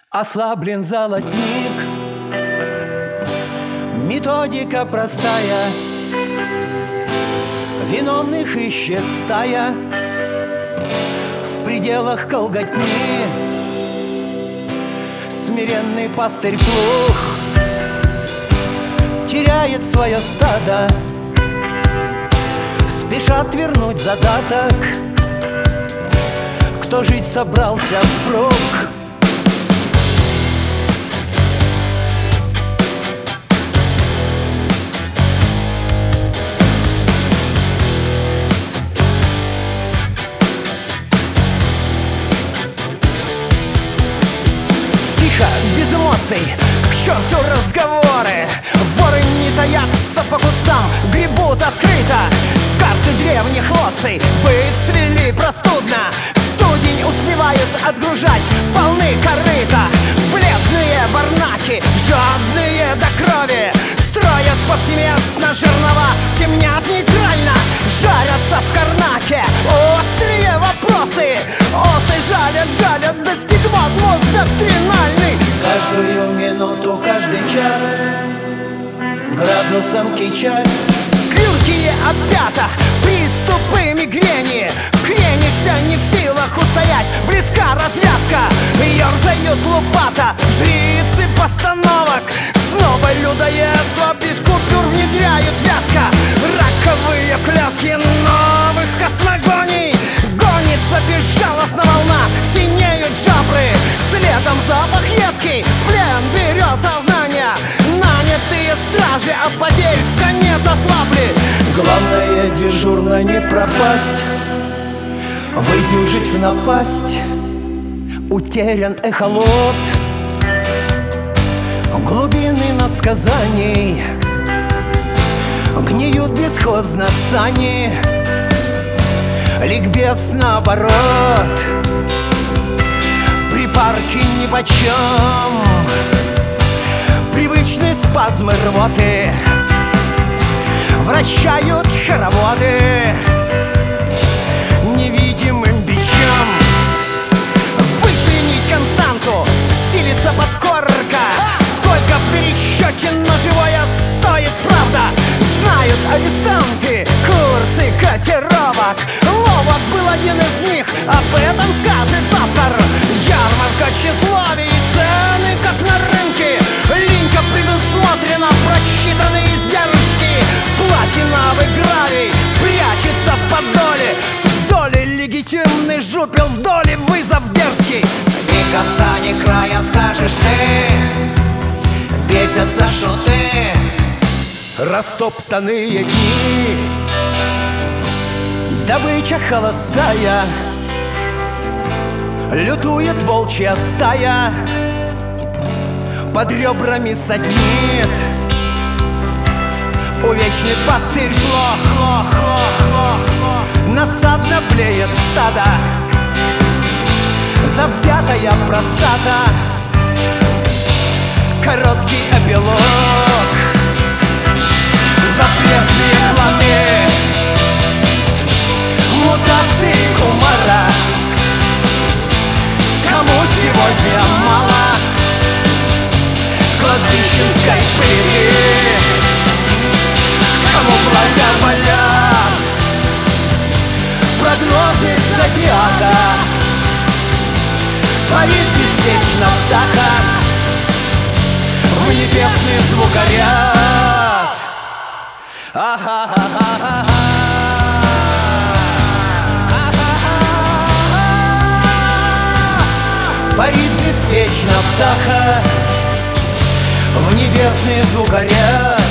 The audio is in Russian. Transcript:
Ослаблен золотник, методика простая, виновных ищет стая в пределах колготни. Смиренный пастырь плух теряет свое стадо, спешат вернуть задаток. Кто жить собрался впрок, без эмоций, к черту разговоры. Воры не таятся по кустам, гребут открыто. Карты древних лоций выцвели простудно, студень успевают отгружать, полны корыта. Бледные варнаки, жадные до крови, строят повсеместно жернова, темнят нейтрально, жарятся в карнаке. Острые вопросы, осы жалят, достигнут мозг доктринальный. Каждую минуту, каждый час градусом кичась. Клюкие опята, приступы мигрени, кренишься не в силах устоять, близка развязка, ерзают лопата. Жрицы постановок, снова людоедство, без купюр внедряют вязко. Раковые клетки новых космогоний, гонится безжалостно волна, синеют жабры, следом запах едкий, в плен берет сознание. Нанятые стражи от потерь в конец ослабли. Главное дежурно не пропасть, выдюжить в напасть. Утерян эхолот, глубины насказаний, гниют бесхозно сани, ликбез наоборот. Припарки нипочем, привычные спазмы рвоты вращают хороводы невидимым бичом. Вычленить константу, силится подкорка. Сколько в пересчете на живое стоит правда? Знают арестанты курсы котировок. Ловок был один из них, об этом скажет автор. Ярмарка тщеславия и цены, как на рынке. Линька предусмотрена, просчитаны издержки. Платиновый гравий прячется в подоле, в доле легитимный жупел, в доле вызов дерзкий. Ни конца, ни края, скажешь ты, бесятся шуты, растоптанные дни. Добыча холостая, лютует волчья стая, под ребрами саднит. Увечный пастырь плох, надсадно блеет стадо, завзятая простата, короткий эпилог, запретные планы, мутации кумара. Кому сегодня мало кладбищенской плиты, кому благоволят прогнозы зодиака. Парит беспечно птаха в небесный звукоряд. Парит беспечно птаха в небесный звукоряд.